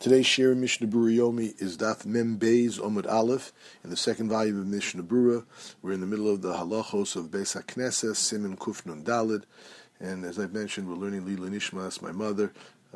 Today's share in Mishnah Berurah Yomi is Daf Mem Beis Omud Aleph in the second volume of Mishnah Berurah. We're in the middle of the halachos of Beis HaKnesses, Siman Kuf Nun Daled, and as I've mentioned, we're learning Lila Nishmas, my mother.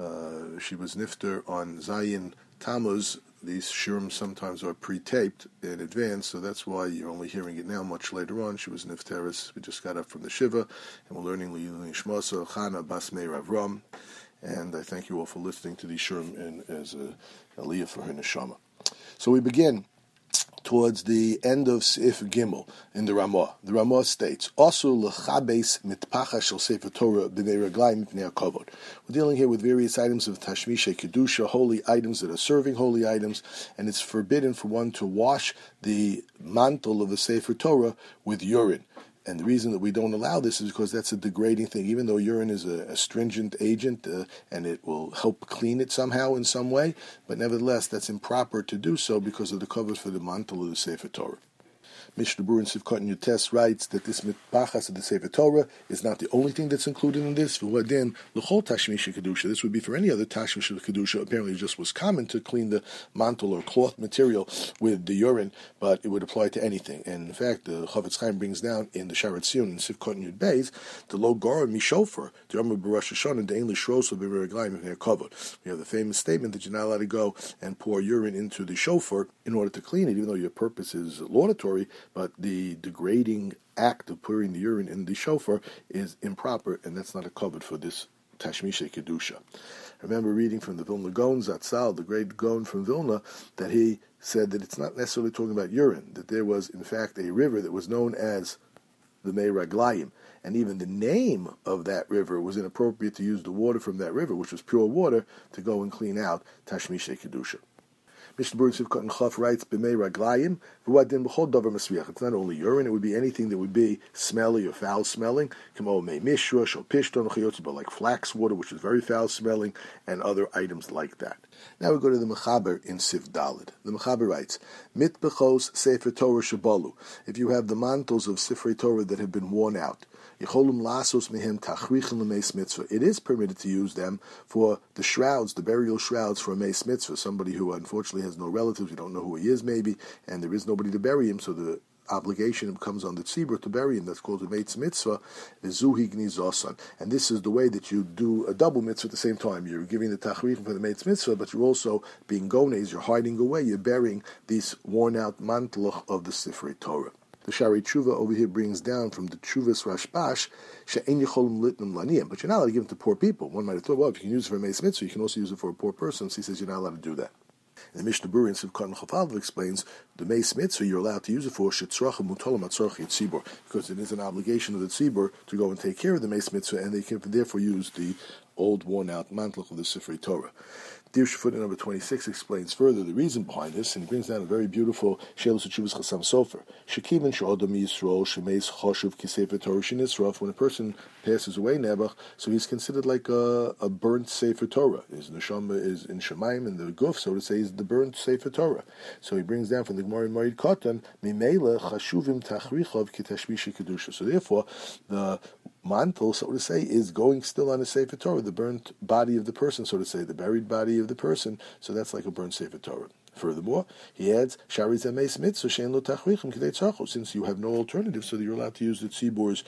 She was nifter on Zayin Tammuz. These shirim sometimes are pre-taped in advance, so that's why you're only hearing it now much later on. She was nifteris. We just got up from the Shiva, and we're learning Lila Nishmasa, Chana Bas Meir Avram. And I thank you all for listening to these shurim as a aliyah for her neshama. So we begin towards the end of Seif Gimel in the Ramah. The Ramah states, "Also lechabes mitpacha shel Sefer Torah b'nei raglayim mipnei hakavod." We're dealing here with various items of tashmishe kedusha, holy items that are serving holy items, and it's forbidden for one to wash the mantle of the Sefer Torah with urine. And the reason that we don't allow this is because that's a degrading thing. Even though urine is a astringent agent and it will help clean it somehow in some way, but nevertheless that's improper to do so because of the covers for the mantle of the Sefer Torah. Mishnah Berurah in Sivkot Yutes writes that this mitpachas of the Sefer Torah is not the only thing that's included in this. V'wadin l'chol tashmisha kedusha. This would be for any other tashmisha kedusha. Apparently, it just was common to clean the mantle or cloth material with the urine, but it would apply to anything. And in fact, the Chavetz Chaim brings down in the Sharat Sion in Sivkot Yud Beis the lo gara mishofer the Amar b'Rosh Hashanah the ein l'shroso b'meraglayim v'nei kavod. We have the famous statement that you're not allowed to go and pour urine into the shofar in order to clean it, even though your purpose is laudatory. But the degrading act of pouring the urine in the shofar is improper, and that's not a covered for this Tashmishe Kedusha. I remember reading from the Vilna Gaon Zatzal, the great Gaon from Vilna, that he said that it's not necessarily talking about urine, that there was, in fact, a river that was known as the Mei Raglayim, and even the name of that river was inappropriate to use the water from that river, which was pure water, to go and clean out Tashmishe Kedusha. Mishnah Berurah Sivkot and Chaf writes, "B'mei raglayim v'wadin b'chol davar masriach." It's not only urine; it would be anything that would be smelly or foul smelling, kamo mei mishra shel pishton chayotzi, like flax water, which is very foul smelling, and other items like that. Now we go to the Mechaber in Sif Daled. The Mechaber writes, "Mitbechos Sefer Torah shabalu." If you have the mantles of Sefer Torah that have been worn out, Yicholum lasos mehem tachrichin l'meis mitzvah. It is permitted to use them for the shrouds, the burial shrouds for a meis mitzvah. Somebody who unfortunately has no relatives, you don't know who he is maybe, and there is nobody to bury him, so the obligation comes on the tzibur to bury him. That's called a meis mitzvah, v'zuhi gnizosan. And this is the way that you do a double mitzvah at the same time. You're giving the tachrichin for the meis mitzvah, but you're also being gonez, you're hiding away, you're burying these worn out mantloch of the Sefer Torah. The Shari Tshuva over here brings down from the Tshuvas Rashbash, she'en yicholim litnum laniyim, but you're not allowed to give it to poor people. One might have thought, well, if you can use it for a meis mitzvah, you can also use it for a poor person. So he says you're not allowed to do that. And the Mishnah Berurah in Sivkot and Chaf explains the meis mitzvah you're allowed to use it for shetzracha mutolam atzarchi tzibur, because it is an obligation of the tzibur to go and take care of the meis mitzvah, and they can therefore use the old worn-out mantle of the Sefer Torah. Dirshu footnote number 26 explains further the reason behind this, and he brings down a very beautiful Shelos Tshuvas Chasam Sofer. Shekivan she'odam Yisrael shemeis choshuv kisefer Torah shenisraf. When a person passes away, Nebuch, so he's considered like a burnt Sefer Torah. His neshama is in Shemaim, and the guf, so to say, is the burnt Sefer Torah. So he brings down from the Gemara in Moed Katan, Mimela chashuvim tachrichav kitashmisha kedusha. So therefore, the mantle, so to say, is going still on the Sefer Torah, the burnt body of the person, so to say, the buried body of the person, so that's like a burnt Sefer Torah. Furthermore, he adds, Shari Zameis Mitzvah Shein Lo Tachrichim K'dei Tzachos, since you have no alternative, so that you're allowed to use the Tzibur's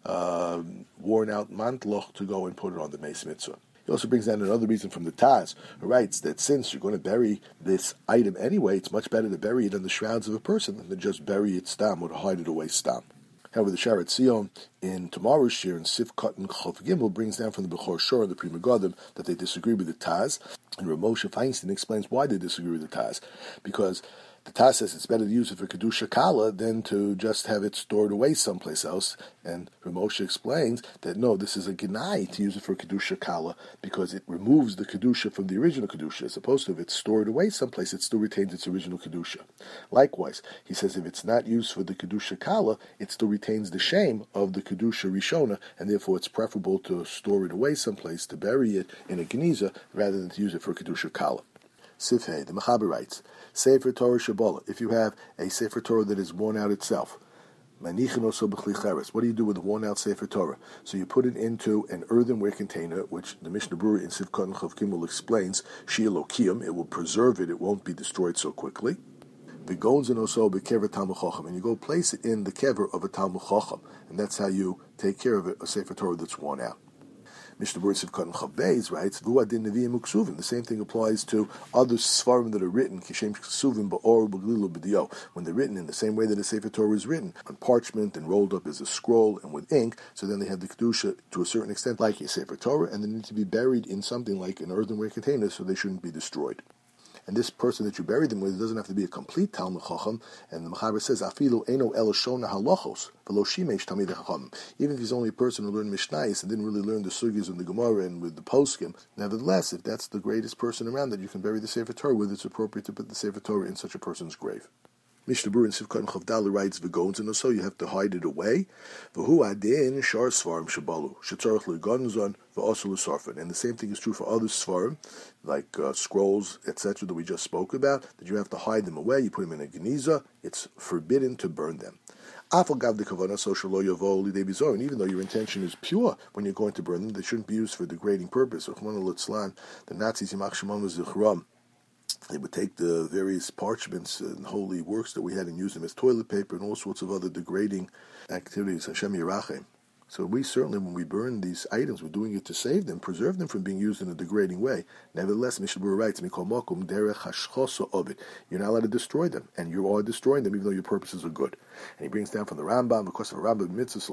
worn out mantloch to go and put it on the Meis Mitzvah. He also brings down another reason from the Taz, who writes that since you're going to bury this item anyway, it's much better to bury it in the shrouds of a person than to just bury it stam or to hide it away stam. However, the Sharat Sion in tomorrow's shir in Sivkot and Chaf Gimel brings down from the Bechor Shor and the Pri Megadim that they disagree with the Taz, and Rav Moshe Feinstein explains why they disagree with the Taz, because the Taz says it's better to use it for Kedusha Kala than to just have it stored away someplace else. And Rav Moshe explains that no, this is a Genai to use it for Kedusha Kala because it removes the Kedusha from the original Kedusha. As opposed to if it's stored away someplace, it still retains its original Kedusha. Likewise, he says if it's not used for the Kedusha Kala, it still retains the shame of the Kedusha Rishona, and therefore it's preferable to store it away someplace, to bury it in a Geniza, rather than to use it for Kedusha Kala. Sifhei, the Mechaber writes, Sefer Torah Shabbalah, if you have a Sefer Torah that is worn out itself, Manichin also b'chli cheres. What do you do with the worn-out Sefer Torah? So you put it into an earthenware container, which the Mishnah Berurah in Sivkot and Chav Gimel explains, Shi'elokiyim, it will preserve it, it won't be destroyed so quickly. The gones and also bekever Talmud Chacham, and you go place it in the kever of a Talmud Chacham, and that's how you take care of it, a Sefer Torah that's worn out. Mishnah Berurah Sivkot and Chav Beis writes, V'uadin Nevi'im Uksuvim. The same thing applies to other Sfarim that are written, Kishem Ksuvim Ba'or B'Glilu B'Dio, when they're written in the same way that a Sefer Torah is written, on parchment and rolled up as a scroll and with ink, so then they have the Kedusha to a certain extent like a Sefer Torah, and they need to be buried in something like an earthenware container so they shouldn't be destroyed. And this person that you bury them with doesn't have to be a complete Talmud Chacham. And the Mechaber says, "Afilu eno el shona halachos v'lo shimesh tamid chacham." Even if he's only a person who learned Mishnayos and didn't really learn the sugyas and the Gemara and with the poskim, nevertheless, if that's the greatest person around that you can bury the Sefer Torah with, it's appropriate to put the Sefer Torah in such a person's grave. Mishnah Berurah in Sivkot and Chav Daled writes, "V'gones and also you have to hide it away. V'hu adin shar svarim shabalu shetzarach legonzon v'asul sarfin." And the same thing is true for other svarim, like scrolls, etc., that we just spoke about. That you have to hide them away. You put them in a geniza. It's forbidden to burn them. Even though your intention is pure when you're going to burn them, they shouldn't be used for a degrading purpose. The Nazis, they would take the various parchments and holy works that we had and use them as toilet paper and all sorts of other degrading activities. Hashem Yirachem. So we certainly, when we burn these items, we're doing it to save them, preserve them from being used in a degrading way. Nevertheless, Mishnah Berurah writes, you're not allowed to destroy them, and you are destroying them even though your purposes are good. And he brings down from the Rambam, because of a Rambam mitzvah,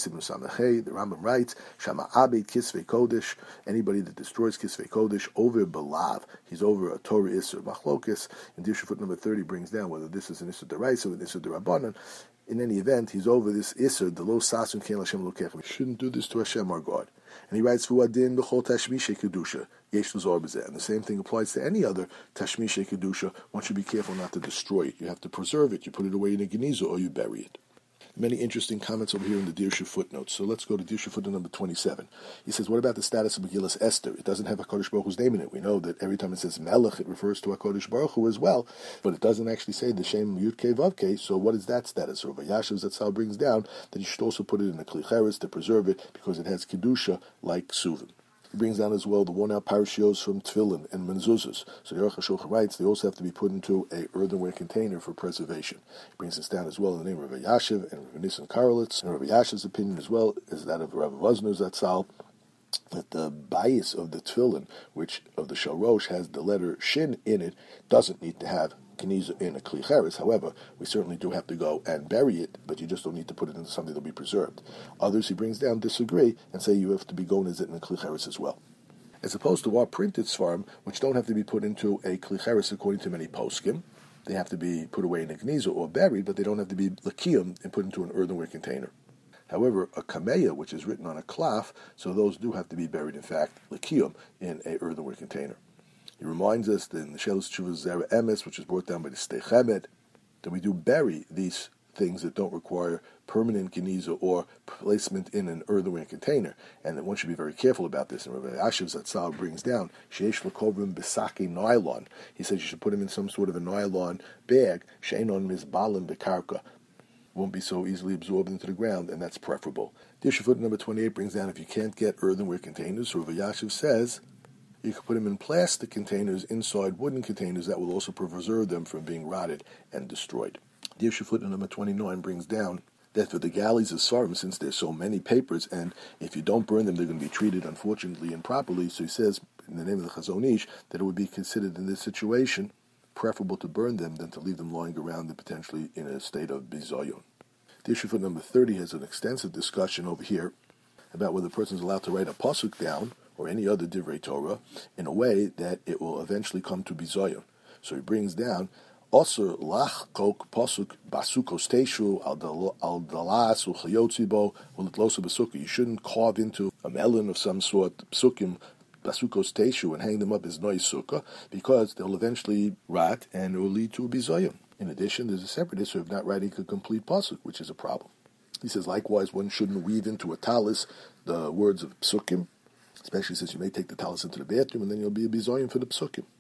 the Rambam writes, Shama Abed Kisvei Kodesh, anybody that destroys Kisvei Kodesh, over Belav, he's over a Torah Isser Machlokes, and Dirshu foot number 30 brings down whether this is an Isser Deraisa or an Isser Derabanan. In any event, he's over this Isser, the lo sasun ken Hashem lokechem. We shouldn't do this to Hashem, our God. And he writes, V'uadin b'chol tashmishe kedusha, yesh l'zor b'zeh. And the same thing applies to any other tashmishe kedusha. One should be careful not to destroy it. You have to preserve it. You put it away in a geniza or you bury it. Many interesting comments over here in the Dirshu footnotes. So let's go to Dirshu footnote number 27. He says, what about the status of Megillas Esther? It doesn't have HaKadosh Baruch Hu's name in it. We know that every time it says Melech, it refers to HaKadosh Baruch Hu as well, but it doesn't actually say the Shem Yud Kei Vav Kei, so what is that status? So Vayashav Zatzal brings down that you should also put it in a Kli Cheres to preserve it because it has Kedusha like Suvim. He brings down as well the worn-out parashios from Tefillin and Mezuzahs. So the Aruch HaShulchan writes they also have to be put into a earthenware container for preservation. He brings this down as well in the name of Rabbi Yashiv and Rabbi Nissen Karelitz. And Rabbi Yashiv's opinion as well is that of Rabbi Vosner Zatzal, that the bias of the Tefillin, which of the Shalosh has the letter Shin in it, doesn't need to have Keniza in a Kli Cheres. However, we certainly do have to go and bury it, but you just don't need to put it into something that will be preserved. Others he brings down disagree and say you have to be going as it in a Kli Cheres as well. As opposed to our printed Svarim, which don't have to be put into a Kli Cheres according to many poskim. They have to be put away in a Geniza or buried, but they don't have to be Lakiyim and put into an earthenware container. However, a Kameya, which is written on a cloth, so those do have to be buried, in fact, Lakiyim, in a earthenware container. He reminds us that in the Shelos Tshuvas Zera Emes, which is brought down by the Stei Chemed, that we do bury these things that don't require permanent geniza or placement in an earthenware container, and that one should be very careful about this. And Rabbi Ashiv Zatzal brings down Sheish L'Kovrim B'Sake Nylon. He says you should put them in some sort of a nylon bag, Sheinon Mizbalim B'Karka. Won't be so easily absorbed into the ground, and that's preferable. Dirshu foot number 28 brings down if you can't get earthenware containers, so Rabbi Yashiv says you can put them in plastic containers inside wooden containers that will also preserve them from being rotted and destroyed. Dirshu footnote number 29 brings down that for the galleys of Svarim, since there's so many papers, and if you don't burn them, they're going to be treated, unfortunately, improperly. So he says, in the name of the Chazon Ish, that it would be considered in this situation preferable to burn them than to leave them lying around and potentially in a state of bizayon. Dirshu footnote number 30 has an extensive discussion over here about whether a person is allowed to write a pasuk down or any other divrei Torah in a way that it will eventually come to bizayon. So he brings down Osur lach kok pasuk basukos teshu al dalas uchayotzibo ulitlosa basukah. You shouldn't carve into a melon of some sort psukim basukos teshu and hang them up as noy sukkah because they'll eventually rot and it will lead to a bizayon. In addition, there's a separate issue of not writing a complete pasuk, which is a problem. He says likewise one shouldn't weave into a talis the words of psukim, especially since you may take the talis into the bathroom and then you'll be a bizayon for the psukim.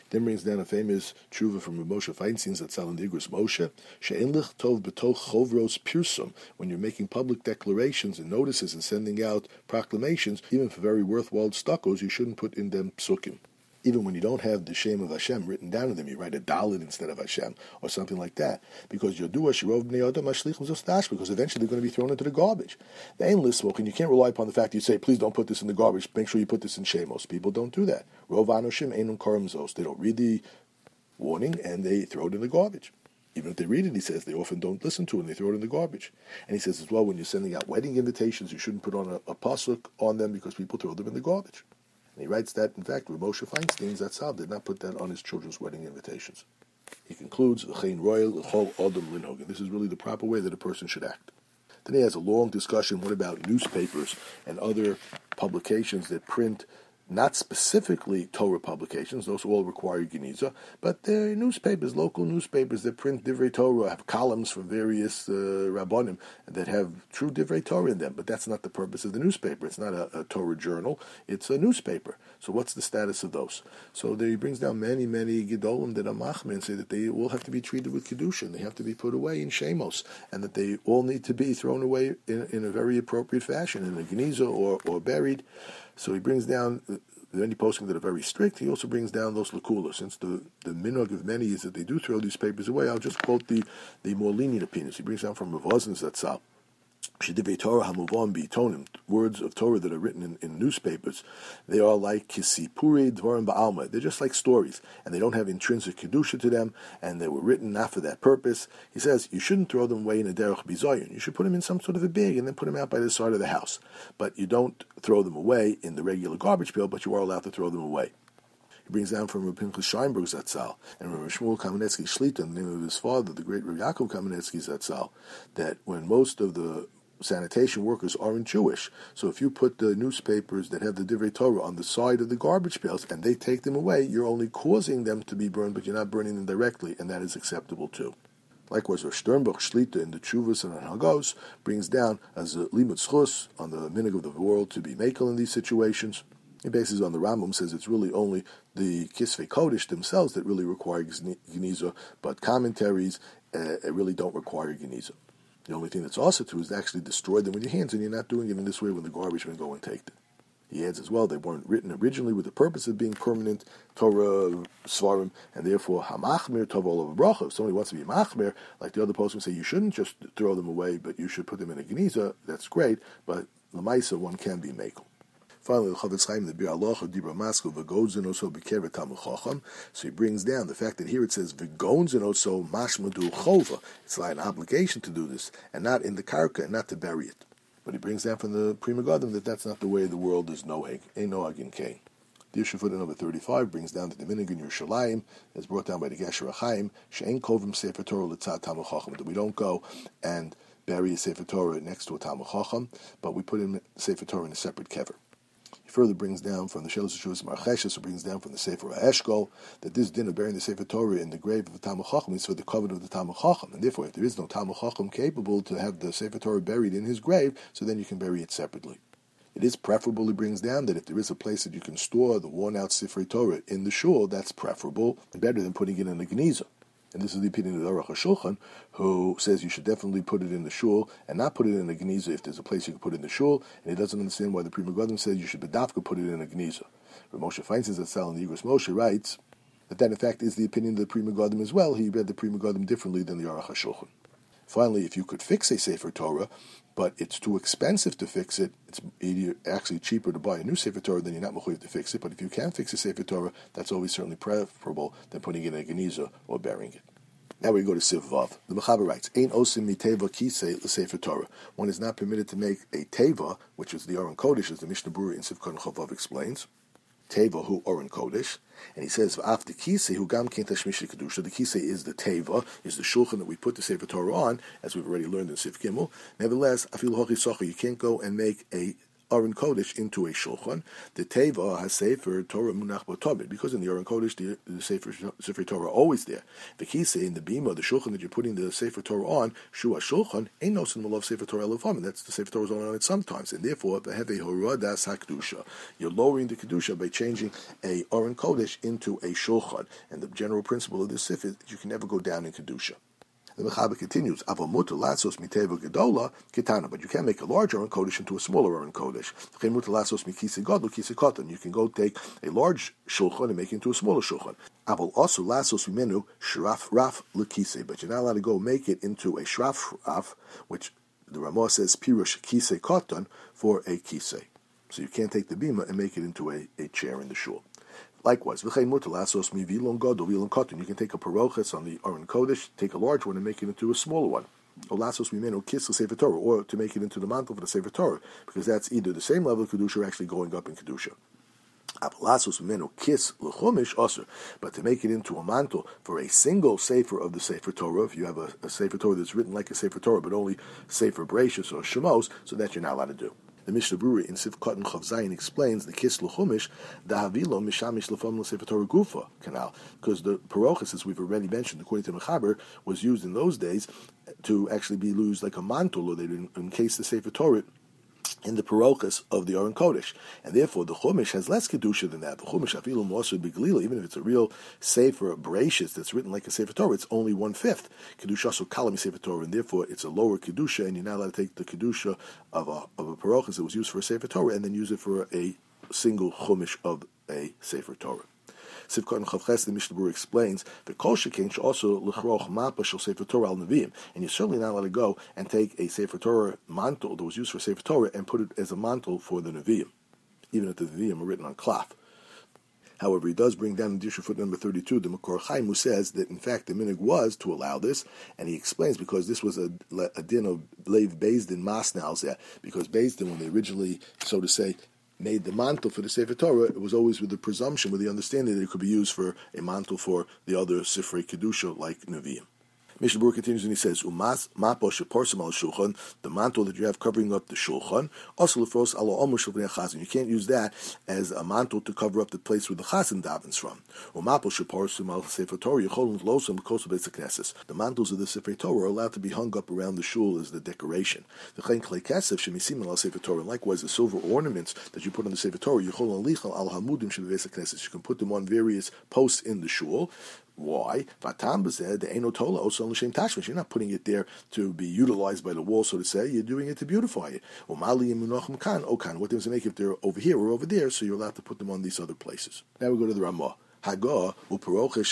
Then brings down a famous tshuva from Moshe Feinstein Zatzal and Igros Moshe, She'en lich tov b'toch chovros pirsum, when you're making public declarations and notices and sending out proclamations, even for very worthwhile stuccos, you shouldn't put in them psukim. Even when you don't have the Shem of Hashem written down in them, you write a Dalit instead of Hashem, or something like that. Because Yodua Shirov Bnei Adam Mashlichim Zostash, because eventually they're going to be thrown into the garbage. They ain't listwok, and you can't rely upon the fact that you say, please don't put this in the garbage, make sure you put this in Shemos. People don't do that. Rov Anoshim Einun Karim Zos. They don't read the warning, and they throw it in the garbage. Even if they read it, he says, they often don't listen to it, and they throw it in the garbage. And he says as well, when you're sending out wedding invitations, you shouldn't put on a pasuk on them because people throw them in the garbage. And he writes that, in fact, Moshe Feinstein Zatzal did not put that on his children's wedding invitations. He concludes, L'chein royal l'chol adam linhog. This is really the proper way that a person should act. Then he has a long discussion, what about newspapers and other publications that print not specifically Torah publications, those all require Geniza, but they're newspapers, local newspapers that print Divrei Torah, have columns from various Rabbanim that have true Divrei Torah in them, but that's not the purpose of the newspaper. It's not a Torah journal, it's a newspaper. So what's the status of those? So there he brings down many Gedolim that are Machmir and say that they all have to be treated with Kedusha, they have to be put away in Shemos, and that they all need to be thrown away in a very appropriate fashion, in a Geniza or buried. So he brings down any posting that are very strict. He also brings down those lakulas. Since the minhag of many is that they do throw these papers away, I'll just quote the more lenient opinions. He brings down from Rav Ozin Zatzal. Words of Torah that are written in newspapers, they are like kisipuri dvarim ba'alma. They're just like stories, and they don't have intrinsic kedusha to them, and they were written not for that purpose. He says you shouldn't throw them away in a derech bizayon. You should put them in some sort of a bag and then put them out by the side of the house. But you don't throw them away in the regular garbage pail, but you are allowed to throw them away. He brings down from Rabbi Pinchas Scheinberg Zatzal and Rabbi Shmuel Kamenetsky Shlita, in the name of his father, the great Rabbi Yaakov Kamenetsky Zatzal, that when most of the sanitation workers aren't Jewish, so if you put the newspapers that have the Divrei Torah on the side of the garbage pails and they take them away, you're only causing them to be burned, but you're not burning them directly, and that is acceptable too. Likewise, Rav Sternbuch Shlita in the Tshuvas and Hagos brings down as a limud schus on the minhag of the world to be makel in these situations. He bases on the Rambam, says it's really only the Kisvei Kodesh themselves that really require Geniza, but commentaries really don't require Geniza. The only thing that's also true is to actually destroy them with your hands, and you're not doing it in this way when the garbage men go and take them. He adds as well, they weren't written originally with the purpose of being permanent Torah Svarim, and therefore Hamachmir Tov Olav Bracha. If somebody wants to be Machmir, like the other post would say, you shouldn't just throw them away, but you should put them in a Geniza, that's great, but Lamaisa, one can be Mekel. Finally, the Chavetz Chaim, the Bir Allah, Dibra Maskell, V'gonzin also B'keret Talmud Chacham. So he brings down the fact that here it says V'gonzin also Mashmadu Chova. It's like an obligation to do this, and not in the karka, and not to bury it. But he brings down from the Pri Megadim that that's not the way the world is noheg. Ein nohag in Kain. The Yeshua number 35 brings down the Dominican Yerushalayim, as brought down by the Gesher HaChaim, She'en kovim Sefer Torah l'tzad Talmud Chacham. That we don't go and bury a Sefer Torah next to a Talmud Chacham, but we put in Sefer Torah in a separate kever. He further brings down from the Shelos Yeshuvas Marcheshes, who brings down from the Sefer Eshkol, that this din of burying the Sefer Torah in the grave of the Talmud Chacham is for the covenant of the Talmud Chacham, and therefore if there is no Talmud Chacham capable to have the Sefer Torah buried in his grave, so then you can bury it separately. It is preferable, he brings down, that if there is a place that you can store the worn-out Sefer Torah in the shul, that's preferable, and better than putting it in a Geniza. And this is the opinion of the Aruch HaShulchan, who says you should definitely put it in the shul and not put it in a Geniza if there's a place you can put it in the shul, and he doesn't understand why the Pri Megadim says you should bedafka put it in a Geniza. Rav Moshe Feinstein Zatzal in the Igros Moshe writes that in fact is the opinion of the Pri Megadim as well. He read the Pri Megadim differently than the Aruch HaShulchan. Finally, if you could fix a Sefer Torah, but it's too expensive to fix it, it's actually cheaper to buy a new Sefer Torah than you're not mechuyev to fix it, but if you can fix a Sefer Torah, that's always certainly preferable than putting it in a Geniza or burying it. Now we go to Siv Vav. The Mechaber writes, Ein osim miteva kisei l'Sefer Torah. One is not permitted to make a teva, which is the Aron Kodesh, as the Mishnah Berurah in Siv Kon Chavav explains. Teva, who Aron Kodesh. And he says, After kisei, who gam ken tashmish kedusha. The kisei is the teva, is the shulchan that we put the Sefer Torah on, as we've already learned in Siv Gimel. Nevertheless, afil hochi socha, you can't go and make a Aron Kodesh into a shulchan. The teva hasefer Torah munach b'tobit, because in the Aron Kodesh the sefer Torah are always there. The kisei in the bima, the shulchan that you're putting the sefer Torah on, shua shulchan ain't nosin malov sefer Torah elufam. That's the sefer Torah is only on it sometimes, and therefore they have a horadas hakdusha. You're lowering the kedusha by changing a Aron Kodesh into a shulchan, and the general principle of this sif is that you can never go down in kedusha. The Mechaber continues, but you can't make a larger Aron Kodesh into a smaller Aron Kodesh. You can go take a large shulchan and make it into a smaller shulchan. But you're not allowed to go make it into a shraf raf, which the Ramah says pirush kisei katan, for a kisei. So you can't take the bima and make it into a chair in the shul. Likewise, you can take a paroches on the Aron Kodesh, take a large one and make it into a smaller one. Or to make it into the mantle for the Sefer Torah, because that's either the same level of Kedusha or actually going up in Kedusha. But to make it into a mantle for a single Sefer of the Sefer Torah, if you have a Sefer Torah that's written like a Sefer Torah, but only Sefer Bereshis or Shemos, so that you're not allowed to do. The Mishnah Berurah in Sivkot and Chav Zayin explains the Kis L'chumish Dahavilo Mishamish L'fam L'Sefer Torah Gufa canal, because the parochis, as we've already mentioned, according to Mechaber, was used in those days to actually be used like a mantle, or they didn't encase the Sefer Torah in the parochis of the Aron Kodesh, and therefore the Chumash has less kedusha than that. The Chumash afilu moser b'glila, even if it's a real Sefer Bereshis that's written like a Sefer Torah, it's only 1/5 kedusha so kalami Sefer Torah, and therefore it's a lower kedusha, and you're not allowed to take the kedusha of a parochis that was used for a Sefer Torah and then use it for a single Chumash of a Sefer Torah. Sivkot and Chavches, the Mishnah Berurah explains the kol shekain also l'chroch mapa shel Sefer Torah al Neviim, and you're certainly not allowed to go and take a Sefer Torah mantle that was used for Sefer Torah and put it as a mantle for the Neviim, even if the Neviim are written on cloth. However, he does bring down in Disha foot number 32 the Makor Chaim, who says that in fact the minig was to allow this, and he explains because this was a din of Leiv Beis Din Masnal, because Beis Din, when they originally, so to say, made the mantle for the Sefer Torah, it was always with the presumption, with the understanding that it could be used for a mantle for the other Sifrei Kedusha, like Nevi'im. Mishnah Berurah continues and he says, "Umas mapo sheporsim al shulchan," the mantle that you have covering up the shulchan. Also, lefros ala omer shel bnei chazan. You can't use that as a mantle to cover up the place where the chazan davens from. Umapo sheporsim al sefer Torah yicholun losam b'kos beis hakneses. The mantles of the sefer Torah are allowed to be hung up around the shul as the decoration. The chen klei kesef shemisim al sefer Torah. Likewise, the silver ornaments that you put on the sefer Torah yicholun lichal al hamudim shel beis hakneses. You can put them on various posts in the shul. Why? You're not putting it there to be utilized by the wall, so to say. You're doing it to beautify it. What difference it make if they're over here or over there? So you're allowed to put them on these other places. Now we go to the Ramah. Our curtains,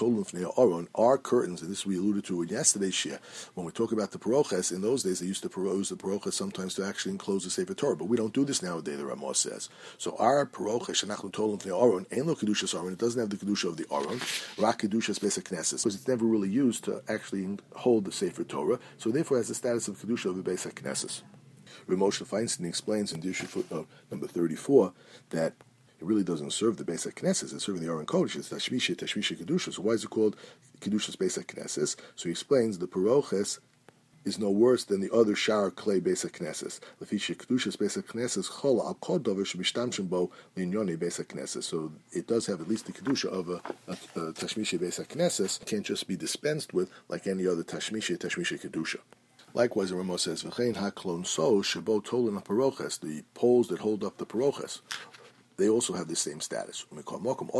and this we alluded to in yesterday's share, when we talk about the paroches, in those days they used to use the paroches sometimes to actually enclose the Sefer Torah, but we don't do this nowadays, the Ramah says. So our paroches, shanachnu tolum fnei aron, ain't no kedushas aron, it doesn't have the kedusha of the aron, rak kedushas beis hakneses, because it's never really used to actually hold the Sefer Torah, so therefore it has the status of kedusha of the beis hakneses. Rav Moshe Feinstein explains in Disha footnote number 34 that it really doesn't serve the Beis HaKnesses. It's serving the Aron Kodesh. It's Tashmisha Kedusha. So why is it called Kedusha's Beis HaKnesses? So he explains the Paroches is no worse than the other Shar Klei Beis HaKnesses. Lefisha Kedusha's Beis HaKnesses Chol Al Kol Dover Shemishtamshim Bo Linyoni Beis HaKnesses. So it does have at least the Kedusha of a Tashmisha Beis HaKnesses. It can't just be dispensed with like any other Tashmisha Kedusha. Likewise, the Ramah says, V'chein haklon so shebo tolen paroches, the poles that hold up the paroches, they also have the same status. But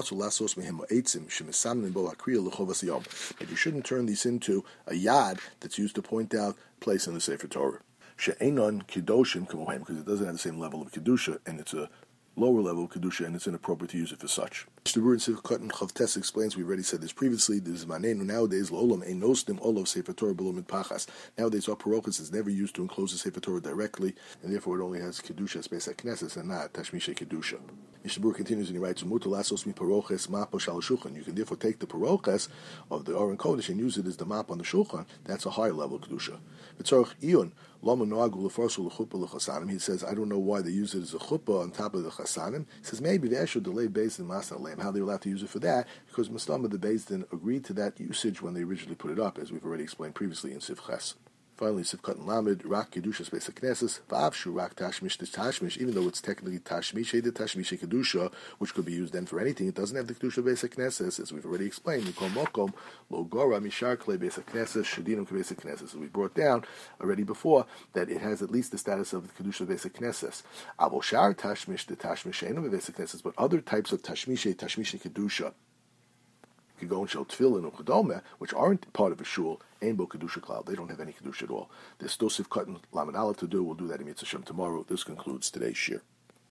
you shouldn't turn these into a yad that's used to point out place in the Sefer Torah. She'enon kidoshim kamohem, because it doesn't have the same level of kedusha, and it's a lower level of kedusha, and it's inappropriate to use it for such. The Berurah in Sivkot and Chavtes explains, we've already said this previously, this is manenu, nowadays, l'olam ein nostim olav Sefer Torah below mitpachas. Nowadays, our parochis is never used to enclose the Sefer Torah directly, and therefore it only has kedusha as beis hakneses and not tashmisha kedusha. Mishnah Berurah continues and he writes, "Mutar lasos mi paroches mapo shal shulchan." You can therefore take the paroches of the Aron Kodesh and use it as the map on the shulchan. That's a higher level kedusha. V'tzorach iyun lama noagu lefarsu lechuppah lechasanim. He says, I don't know why they use it as a chuppah on top of the chasanim. He says maybe they should delay Beis Din Masna Leim. How they're allowed to use it for that? Because Mustama the Beis Din agreed to that usage when they originally put it up, as we've already explained previously in Sivches. Finally, Sivkat and Lamed, Rak Kedushas Beis HaKnesses, V'avshu Rak Tashmish Tashmish, even though it's technically Tashmish, the Tashmish Kedusha, which could be used then for anything, it doesn't have the Kedusha Beis HaKnesses, as we've already explained. Mikol Mokom, Lo Gora, Mishar Klei Beis HaKnesses, Shadinim Beis HaKnesses. As we brought down already before, that it has at least the status of the Kedusha Beis HaKnesses. Avoshar Tashmish, the Tashmish Sheinu Beis HaKnesses, but other types of Tashmish Kedusha, Kigon Shel Tefillin or Kedome, which aren't part of a shul, Ein Bo Kedusha Cloud. They don't have any Kedusha at all. There's still Sivkat and Lamed Aleph to do. We'll do that in Mitzvah Shem tomorrow. This concludes today's shir.